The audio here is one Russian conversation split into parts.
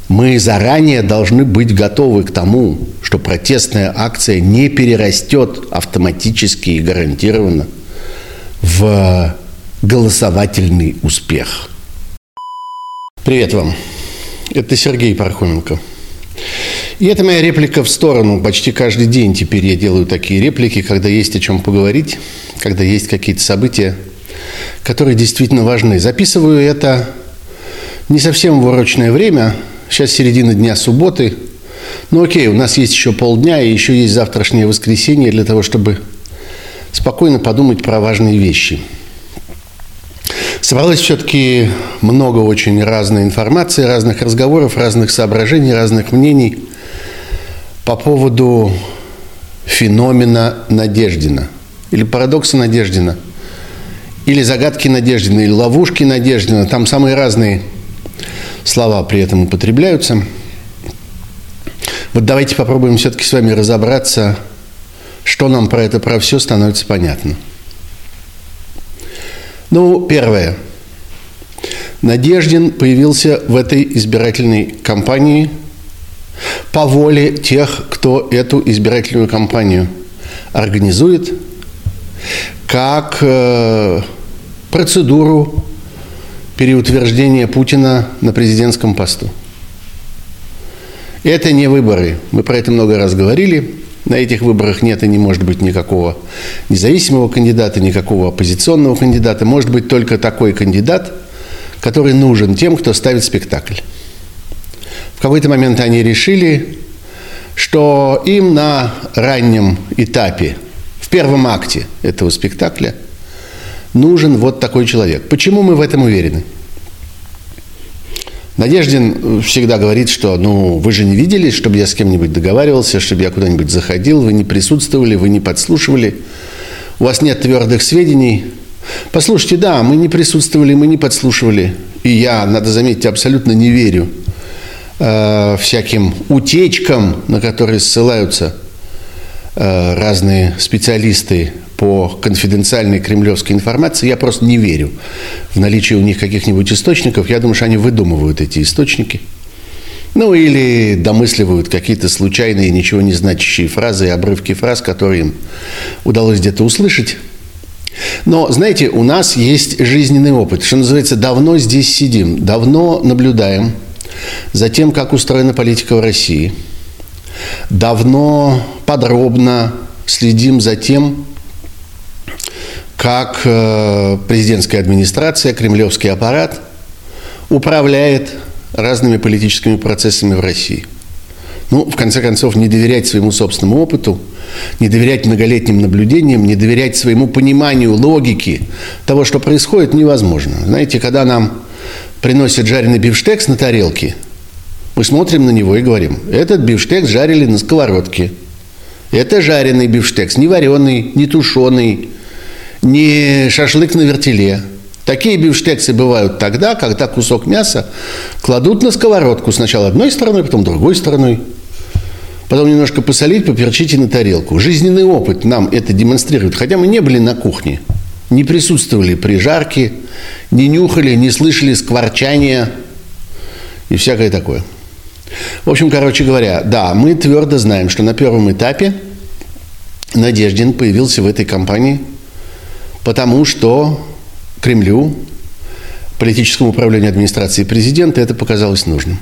Мы заранее должны быть готовы к тому, что протестная акция не перерастет автоматически и гарантированно в голосовательный успех. Привет вам. Это Сергей Пархоменко. И это моя реплика в сторону. Почти каждый день теперь я делаю такие реплики, когда есть о чем поговорить, когда есть какие-то события, которые действительно важны. Записываю это не совсем в урочное время. Сейчас середина дня субботы. Ну окей, у нас есть еще полдня, и еще есть завтрашнее воскресенье для того, чтобы спокойно подумать про важные вещи. Собралось все-таки много очень разной информации, разных разговоров, разных соображений, разных мнений по поводу феномена Надеждина. Или парадокса Надеждина. Или загадки Надеждина, или ловушки Надеждина. Там самые разные слова при этом употребляются. Вот давайте попробуем все-таки с вами разобраться, что нам про это, про все становится понятно. Ну, первое. Надеждин появился в этой избирательной кампании по воле тех, кто эту избирательную кампанию организует, как процедуру переутверждения Путина на президентском посту. Это не выборы. Мы про это много раз говорили. На этих выборах нет и не может быть никакого независимого кандидата, никакого оппозиционного кандидата. Может быть только такой кандидат, который нужен тем, кто ставит спектакль. В какой-то момент они решили, что им на раннем этапе, в первом акте этого спектакля, нужен вот такой человек. Почему мы в этом уверены? Надеждин всегда говорит, что вы же не видели, чтобы я с кем-нибудь договаривался, чтобы я куда-нибудь заходил, вы не присутствовали, вы не подслушивали, у вас нет твердых сведений. Послушайте, да, мы не присутствовали, мы не подслушивали. И я, надо заметить, абсолютно не верю всяким утечкам, на которые ссылаются разные специалисты по конфиденциальной кремлевской информации. Я просто не верю в наличие у них каких-нибудь источников. Я думаю, что они выдумывают эти источники. Или домысливают какие-то случайные, ничего не значащие фразы и обрывки фраз, которые им удалось где-то услышать. Но, знаете, у нас есть жизненный опыт. Что называется, давно здесь сидим, давно наблюдаем за тем, как устроена политика в России. Давно подробно следим за тем, как президентская администрация, кремлевский аппарат управляет разными политическими процессами в России. В конце концов, не доверять своему собственному опыту, не доверять многолетним наблюдениям, не доверять своему пониманию логики того, что происходит, невозможно. Знаете, когда нам приносят жареный бифштекс на тарелке, мы смотрим на него и говорим: этот бифштекс жарили на сковородке. Это жареный бифштекс, не вареный, не тушеный, не шашлык на вертеле. Такие бифштексы бывают тогда, когда кусок мяса кладут на сковородку. Сначала одной стороной, потом другой стороной. Потом немножко посолить, поперчить и на тарелку. Жизненный опыт нам это демонстрирует. Хотя мы не были на кухне, не присутствовали при жарке, не нюхали, не слышали скворчания и всякое такое. В общем, короче говоря, да, мы твердо знаем, что на первом этапе Надеждин появился в этой кампании, потому что Кремлю, политическому управлению администрации президента это показалось нужным.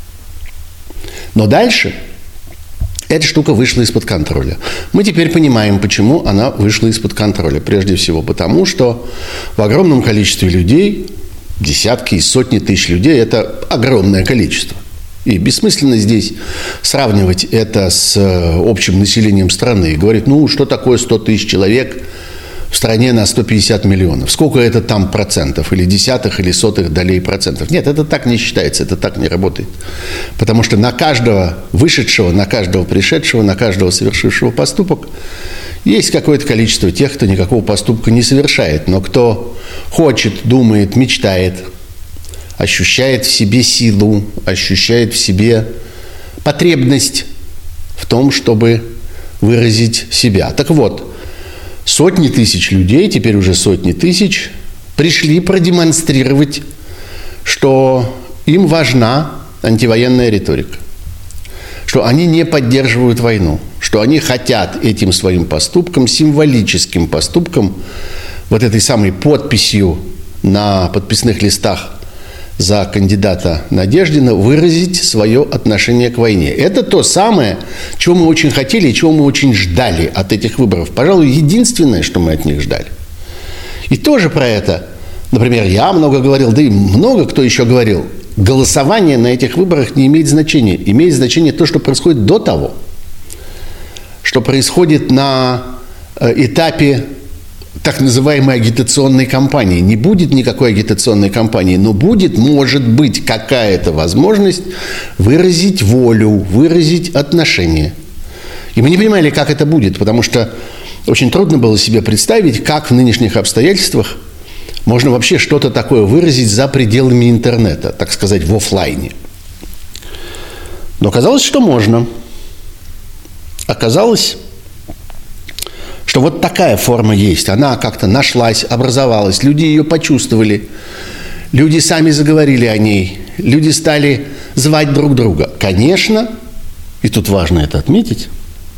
Но дальше эта штука вышла из-под контроля. Мы теперь понимаем, почему она вышла из-под контроля. Прежде всего потому, что в огромном количестве людей, десятки и сотни тысяч людей, это огромное количество. И бессмысленно здесь сравнивать это с общим населением страны. И говорить, что такое 100 тысяч человек в стране на 150 миллионов? Сколько это там процентов? Или десятых, или сотых долей процентов? Нет, это так не считается, это так не работает. Потому что на каждого вышедшего, на каждого пришедшего, на каждого совершившего поступок есть какое-то количество тех, кто никакого поступка не совершает. Но кто хочет, думает, мечтает, ощущает в себе силу, ощущает в себе потребность в том, чтобы выразить себя. Так вот, сотни тысяч людей, теперь уже сотни тысяч, пришли продемонстрировать, что им важна антивоенная риторика, что они не поддерживают войну, что они хотят этим своим поступком, символическим поступком, вот этой самой подписью на подписных листах за кандидата Надеждина выразить свое отношение к войне. Это то самое, чего мы очень хотели и чего мы очень ждали от этих выборов. Пожалуй, единственное, что мы от них ждали. И тоже про это, например, я много говорил, да и много кто еще говорил, голосование на этих выборах не имеет значения. Имеет значение то, что происходит до того, что происходит на этапе так называемой агитационной кампании. Не будет никакой агитационной кампании, но будет, может быть, какая-то возможность выразить волю, выразить отношение. И мы не понимали, как это будет, потому что очень трудно было себе представить, как в нынешних обстоятельствах можно вообще что-то такое выразить за пределами интернета, так сказать, в офлайне. Но оказалось, что можно. Оказалось, что вот такая форма есть. Она как-то нашлась, образовалась. Люди ее почувствовали. Люди сами заговорили о ней. Люди стали звать друг друга. Конечно, и тут важно это отметить,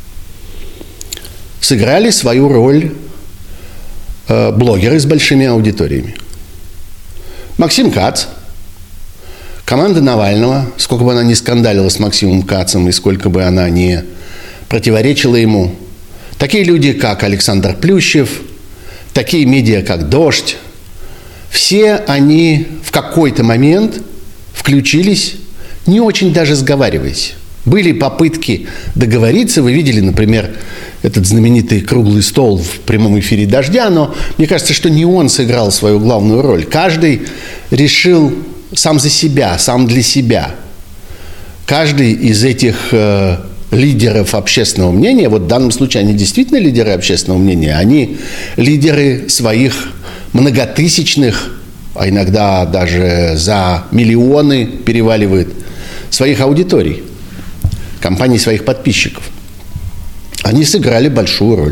сыграли свою роль блогеры с большими аудиториями. Максим Кац, команда Навального, сколько бы она ни скандалила с Максимом Кацем и сколько бы она ни противоречила ему, такие люди, как Александр Плющев, такие медиа, как «Дождь», все они в какой-то момент включились, не очень даже сговариваясь. Были попытки договориться. Вы видели, например, этот знаменитый круглый стол в прямом эфире «Дождя», но мне кажется, что не он сыграл свою главную роль. Каждый решил сам за себя, сам для себя. Каждый из этих лидеров общественного мнения, вот в данном случае они действительно лидеры общественного мнения, они лидеры своих многотысячных, а иногда даже за миллионы переваливают, своих аудиторий, компаний своих подписчиков. Они сыграли большую роль.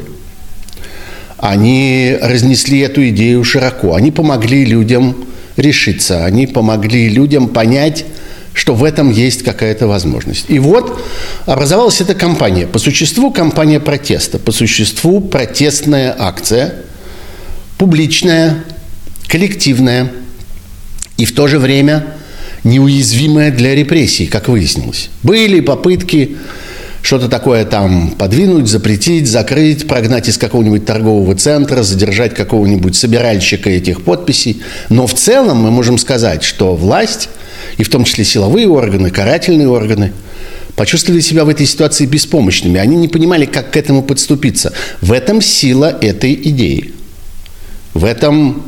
Они разнесли эту идею широко. Они помогли людям решиться. Они помогли людям понять, что в этом есть какая-то возможность. И вот образовалась эта кампания. По существу кампания протеста. По существу протестная акция. Публичная, коллективная. И в то же время неуязвимая для репрессий, как выяснилось. Были попытки что-то такое там подвинуть, запретить, закрыть, прогнать из какого-нибудь торгового центра, задержать какого-нибудь собиральщика этих подписей. Но в целом мы можем сказать, что власть, и в том числе силовые органы, карательные органы, почувствовали себя в этой ситуации беспомощными. Они не понимали, как к этому подступиться. В этом сила этой идеи. В этом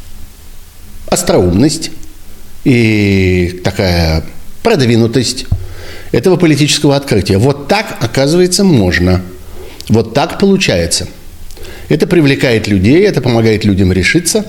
остроумность и такая продвинутость этого политического открытия. Вот так, оказывается, можно. Вот так получается. Это привлекает людей, это помогает людям решиться.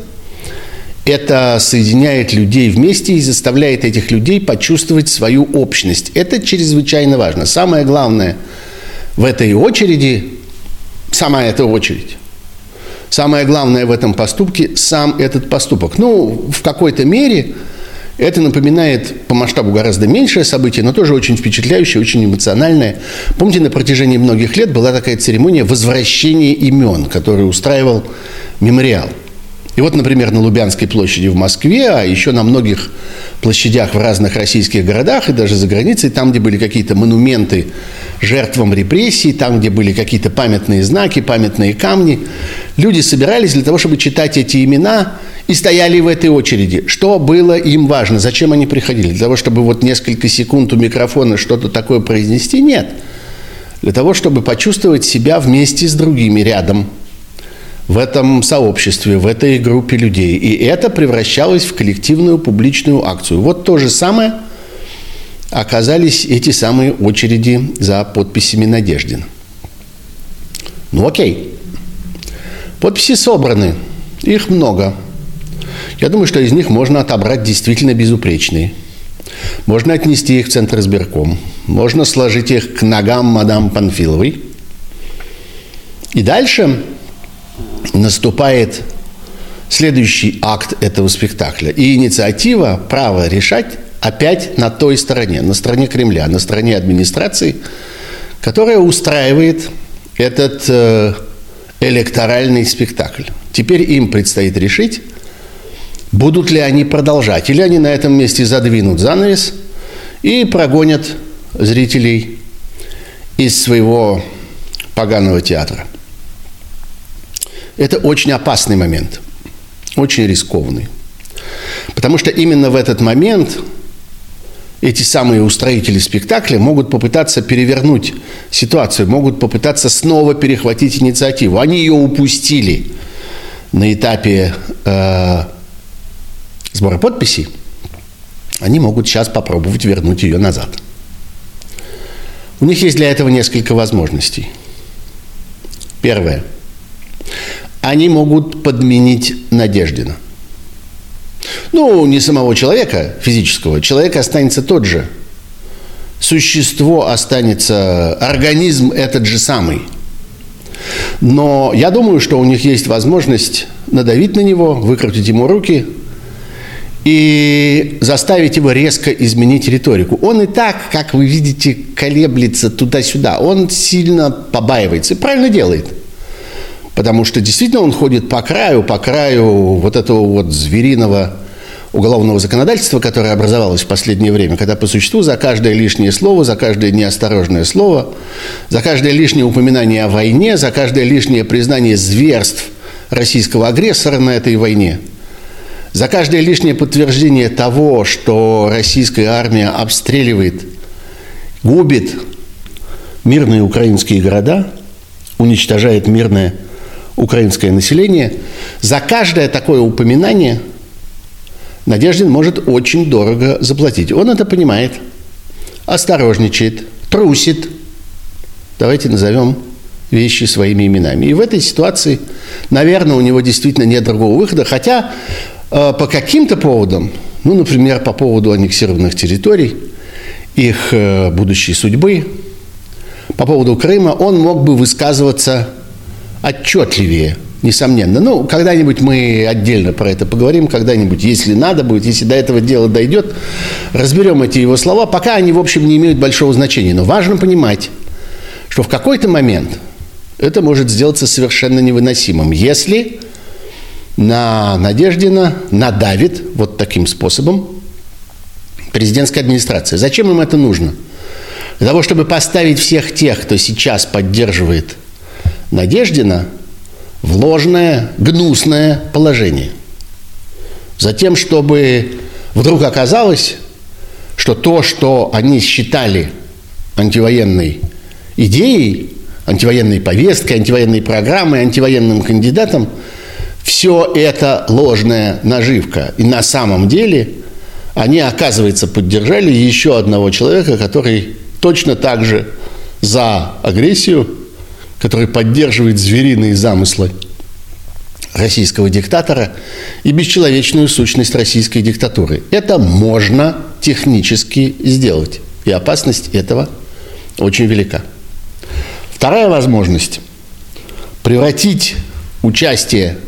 Это соединяет людей вместе и заставляет этих людей почувствовать свою общность. Это чрезвычайно важно. Самое главное в этой очереди – сама эта очередь. Самое главное в этом поступке – сам этот поступок. Ну, в какой-то мере это напоминает по масштабу гораздо меньшее событие, но тоже очень впечатляющее, очень эмоциональное. Помните, на протяжении многих лет была такая церемония возвращения имен, которую устраивал мемориал. И вот, например, на Лубянской площади в Москве, а еще на многих площадях в разных российских городах и даже за границей, там, где были какие-то монументы жертвам репрессий, там, где были какие-то памятные знаки, памятные камни, люди собирались для того, чтобы читать эти имена и стояли в этой очереди. Что было им важно? Зачем они приходили? Для того, чтобы вот несколько секунд у микрофона что-то такое произнести? Нет. Для того, чтобы почувствовать себя вместе с другими рядом, в этом сообществе, в этой группе людей. И это превращалось в коллективную публичную акцию. Вот то же самое оказались эти самые очереди за подписями Надеждина. Ну окей. Подписи собраны. Их много. Я думаю, что из них можно отобрать действительно безупречные. Можно отнести их в Центр избирком. Можно сложить их к ногам мадам Панфиловой. И дальше наступает следующий акт этого спектакля. И инициатива, право решать, опять на той стороне, на стороне Кремля, на стороне администрации, которая устраивает этот электоральный спектакль. Теперь им предстоит решить, будут ли они продолжать, или они на этом месте задвинут занавес и прогонят зрителей из своего поганого театра. Это очень опасный момент, очень рискованный. Потому что именно в этот момент эти самые устроители спектакля могут попытаться перевернуть ситуацию, могут попытаться снова перехватить инициативу. Они ее упустили на этапе сбора подписей. Они могут сейчас попробовать вернуть ее назад. У них есть для этого несколько возможностей. Первое. Они могут подменить Надеждина. Ну, не самого человека физического. Человек останется тот же. Существо останется, организм этот же самый. Но я думаю, что у них есть возможность надавить на него, выкрутить ему руки и заставить его резко изменить риторику. Он и так, как вы видите, колеблется туда-сюда. Он сильно побаивается и правильно делает. Потому что действительно он ходит по краю вот этого вот звериного уголовного законодательства, которое образовалось в последнее время, когда по существу за каждое лишнее слово, за каждое неосторожное слово, за каждое лишнее упоминание о войне, за каждое лишнее признание зверств российского агрессора на этой войне, за каждое лишнее подтверждение того, что российская армия обстреливает, губит мирные украинские города, уничтожает мирное украинское население, за каждое такое упоминание Надеждин может очень дорого заплатить. Он это понимает, осторожничает, трусит. Давайте назовем вещи своими именами. И в этой ситуации, наверное, у него действительно нет другого выхода, хотя по каким-то поводам, ну, например, по поводу аннексированных территорий, их будущей судьбы, по поводу Крыма, он мог бы высказываться отчетливее, несомненно. Ну, когда-нибудь мы отдельно про это поговорим, когда-нибудь, если надо будет, если до этого дела дойдет, разберем эти его слова. Пока они, в общем, не имеют большого значения. Но важно понимать, что в какой-то момент это может сделаться совершенно невыносимым, если на Надеждина надавит вот таким способом президентская администрация. Зачем им это нужно? Для того, чтобы поставить всех тех, кто сейчас поддерживает Надеждина, в ложное, гнусное положение. Затем, чтобы вдруг оказалось, что то, что они считали антивоенной идеей, антивоенной повесткой, антивоенной программой, антивоенным кандидатом, все это ложная наживка. И на самом деле они, оказывается, поддержали еще одного человека, который точно так же за агрессию, который поддерживает звериные замыслы российского диктатора и бесчеловечную сущность российской диктатуры. Это можно технически сделать. И опасность этого очень велика. Вторая возможность – превратить участие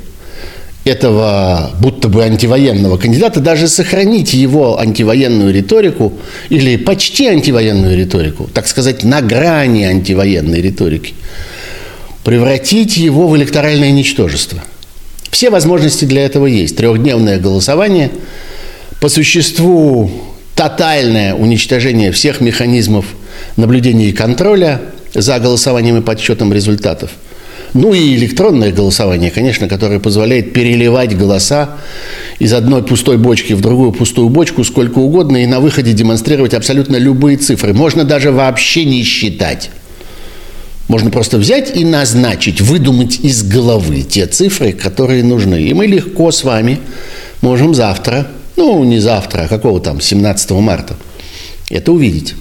этого будто бы антивоенного кандидата, даже сохранить его антивоенную риторику или почти антивоенную риторику, так сказать, на грани антивоенной риторики, превратить его в электоральное ничтожество. Все возможности для этого есть. Трехдневное голосование, по существу тотальное уничтожение всех механизмов наблюдения и контроля за голосованием и подсчетом результатов. Ну и электронное голосование, конечно, которое позволяет переливать голоса из одной пустой бочки в другую пустую бочку сколько угодно и на выходе демонстрировать абсолютно любые цифры. Можно даже вообще не считать. Можно просто взять и назначить, выдумать из головы те цифры, которые нужны. И мы легко с вами можем завтра, ну не завтра, а какого там, 17 марта, это увидеть.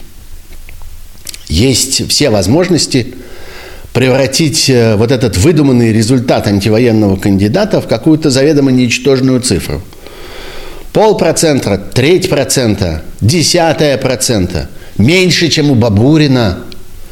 Есть все возможности превратить вот этот выдуманный результат антивоенного кандидата в какую-то заведомо ничтожную цифру. 0,5%, 0,3%, 0,1%, меньше, чем у Бабурина,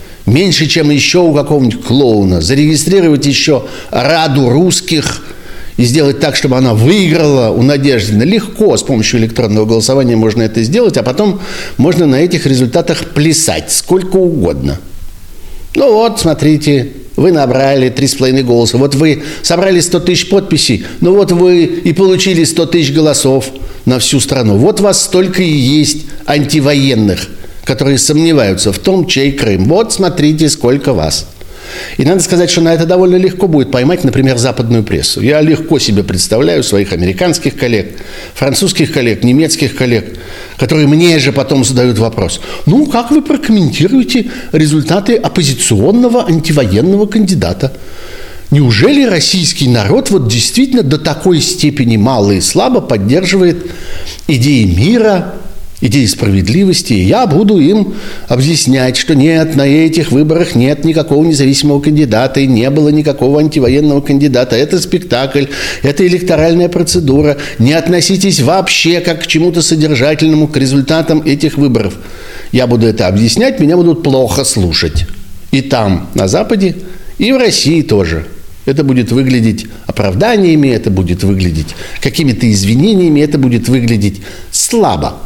меньше, чем еще у какого-нибудь клоуна, зарегистрировать еще Раду русских и сделать так, чтобы она выиграла у Надеждина. Легко, с помощью электронного голосования можно это сделать, а потом можно на этих результатах плясать сколько угодно. Ну вот, смотрите, вы набрали 3,5 голоса. Вот вы собрали 100 тысяч подписей, ну вот вы и получили 100 тысяч голосов на всю страну. Вот вас столько и есть антивоенных, которые сомневаются в том, чей Крым. Вот смотрите, сколько вас. И надо сказать, что на это довольно легко будет поймать, например, западную прессу. Я легко себе представляю своих американских коллег, французских коллег, немецких коллег, которые мне же потом задают вопрос. Ну, как вы прокомментируете результаты оппозиционного антивоенного кандидата? Неужели российский народ вот действительно до такой степени мало и слабо поддерживает идеи мира, идеи справедливости? И я буду им объяснять, что нет, на этих выборах нет никакого независимого кандидата, и не было никакого антивоенного кандидата. Это спектакль, это электоральная процедура. Не относитесь вообще как к чему-то содержательному, к результатам этих выборов. Я буду это объяснять, меня будут плохо слушать. И там, на Западе, и в России тоже. Это будет выглядеть оправданиями, это будет выглядеть какими-то извинениями, это будет выглядеть слабо.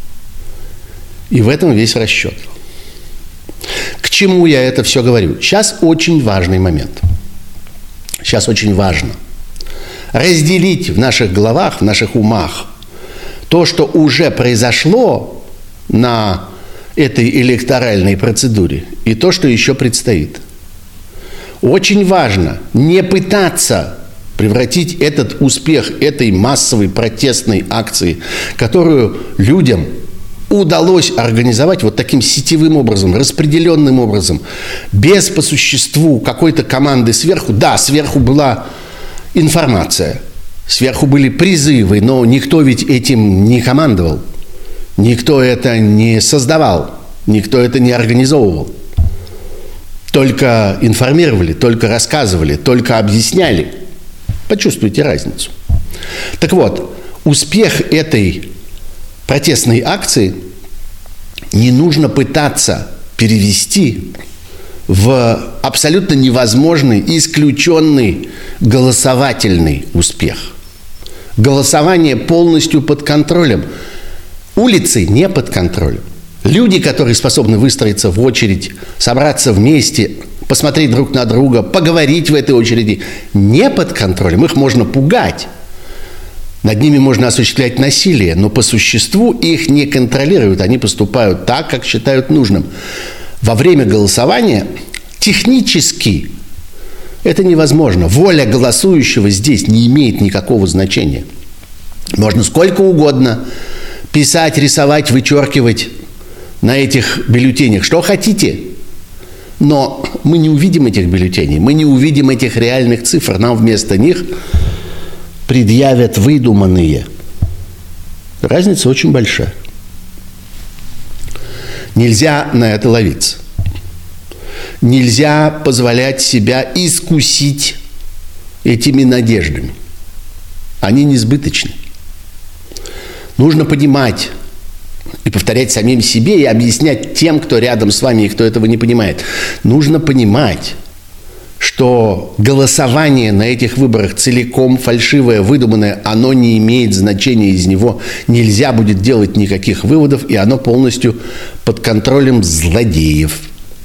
И в этом весь расчет. К чему я это все говорю? Сейчас очень важный момент. Сейчас очень важно разделить в наших головах, в наших умах то, что уже произошло на этой электоральной процедуре, и то, что еще предстоит. Очень важно не пытаться превратить этот успех этой массовой протестной акции, которую людям удалось организовать вот таким сетевым образом, распределенным образом, без по существу какой-то команды сверху. Да, сверху была информация, сверху были призывы, но никто ведь этим не командовал, никто это не создавал, никто это не организовывал. Только информировали, только рассказывали, только объясняли. Почувствуйте разницу. Так вот, успех этой протестной акции не нужно пытаться перевести в абсолютно невозможный, исключенный голосовательный успех. Голосование полностью под контролем. Улицы не под контролем. Люди, которые способны выстроиться в очередь, собраться вместе, посмотреть друг на друга, поговорить в этой очереди, не под контролем. Их можно пугать. Над ними можно осуществлять насилие, но по существу их не контролируют. Они поступают так, как считают нужным. Во время голосования технически это невозможно. Воля голосующего здесь не имеет никакого значения. Можно сколько угодно писать, рисовать, вычеркивать на этих бюллетенях, что хотите. Но мы не увидим этих бюллетеней, мы не увидим этих реальных цифр. Нам вместо них предъявят выдуманные. Разница очень большая. Нельзя на это ловиться. Нельзя позволять себя искусить этими надеждами. Они несбыточны. Нужно понимать и повторять самим себе, и объяснять тем, кто рядом с вами и кто этого не понимает. Нужно понимать, что голосование на этих выборах целиком фальшивое, выдуманное, оно не имеет значения, из него нельзя будет делать никаких выводов, и оно полностью под контролем злодеев.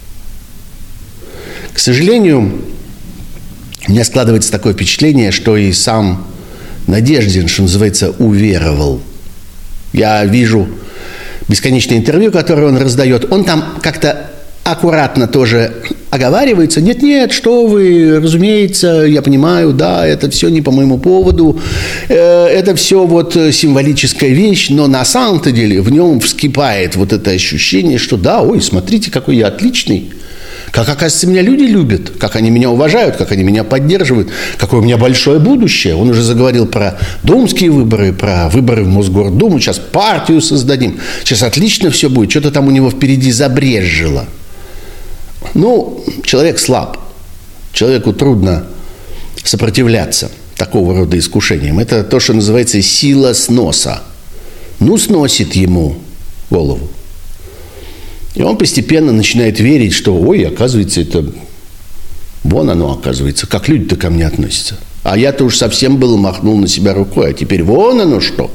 К сожалению, у меня складывается такое впечатление, что и сам Надеждин, что называется, уверовал. Я вижу бесконечное интервью, которое он раздает. Он там как-то аккуратно тоже оговаривается. Нет, что вы, разумеется, я понимаю, да, это все не по моему поводу, это все вот символическая вещь, но на самом-то деле в нем вскипает вот это ощущение, что да, ой, смотрите, какой я отличный. Как, оказывается, меня люди любят, как они меня уважают, как они меня поддерживают, какое у меня большое будущее. Он уже заговорил про думские выборы, про выборы в Мосгордуму. Сейчас партию создадим. Сейчас отлично все будет. Что-то там у него впереди забрезжило. Ну, человек слаб. Человеку трудно сопротивляться такого рода искушениям. Это то, что называется сила сноса. Ну, сносит ему голову. И он постепенно начинает верить, что, ой, оказывается, это... Вон оно, оказывается, как люди-то ко мне относятся. А я-то уж совсем было махнул на себя рукой, а теперь вон оно что.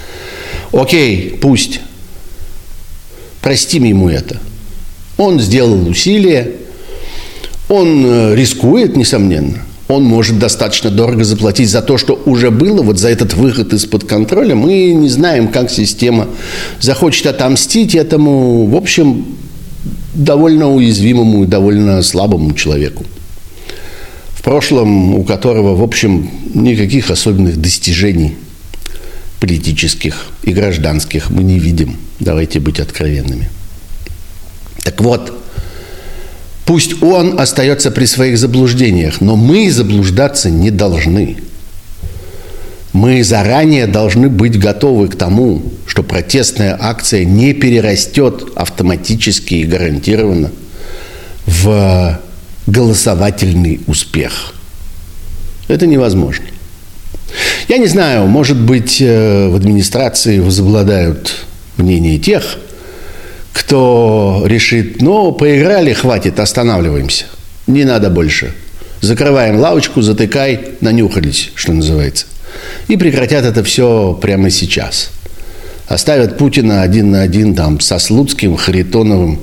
Окей, пусть. Простим ему это. Он сделал усилия, он рискует, несомненно. Он может достаточно дорого заплатить за то, что уже было, вот за этот выход из-под контроля. Мы не знаем, как система захочет отомстить этому, в общем, довольно уязвимому и довольно слабому человеку. В прошлом у которого, в общем, никаких особенных достижений политических и гражданских мы не видим. Давайте быть откровенными. Так вот, пусть он остается при своих заблуждениях, но мы заблуждаться не должны. Мы заранее должны быть готовы к тому, что протестная акция не перерастет автоматически и гарантированно в голосовательный успех. Это невозможно. Я не знаю, может быть, в администрации возобладают мнения тех, кто решит, ну, поиграли, хватит, останавливаемся. Не надо больше. Закрываем лавочку, затыкай, нанюхались, что называется. И прекратят это все прямо сейчас. Оставят Путина один на один там со Слуцким, Харитоновым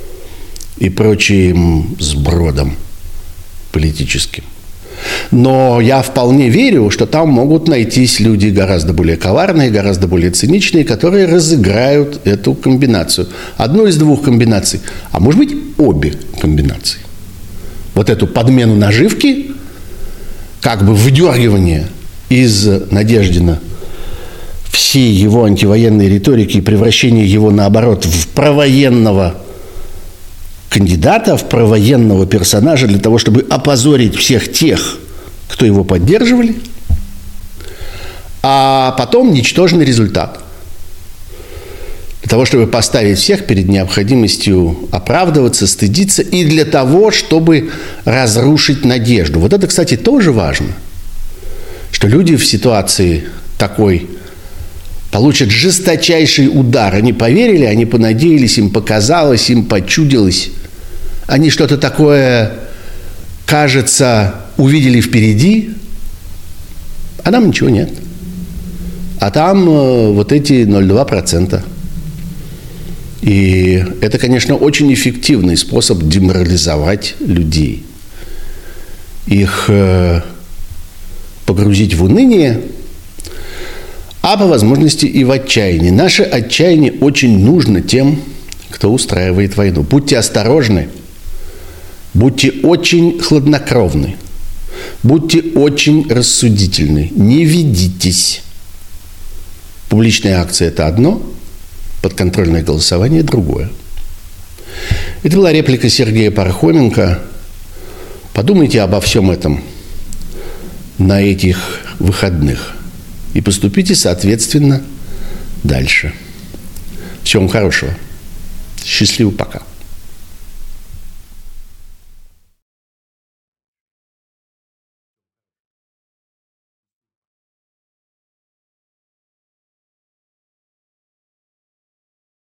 и прочим сбродом политическим. Но я вполне верю, что там могут найтись люди гораздо более коварные, гораздо более циничные, которые разыграют эту комбинацию. Одну из двух комбинаций, а может быть обе комбинации. Вот эту подмену наживки, как бы выдергивание из Надеждина всей его антивоенной риторики и превращение его, наоборот, в провоенного кандидата, в провоенного персонажа для того, чтобы опозорить всех тех, кто его поддерживали, а потом ничтожный результат. Для того, чтобы поставить всех перед необходимостью оправдываться, стыдиться, и для того, чтобы разрушить надежду. Вот это, кстати, тоже важно, что люди в ситуации такой получат жесточайший удар. Они поверили, они понадеялись, им показалось, им почудилось. Они что-то такое, кажется, увидели впереди, а там ничего нет. А там вот эти 0,2%. И это, конечно, очень эффективный способ деморализовать людей. Их погрузить в уныние, а по возможности и в отчаяние. Наше отчаяние очень нужно тем, кто устраивает войну. Будьте осторожны. Будьте очень хладнокровны, будьте очень рассудительны, не ведитесь. Публичная акция – это одно, подконтрольное голосование – другое. Это была реплика Сергея Пархоменко. Подумайте обо всем этом на этих выходных и поступите соответственно дальше. Всего вам хорошего. Счастливо, пока.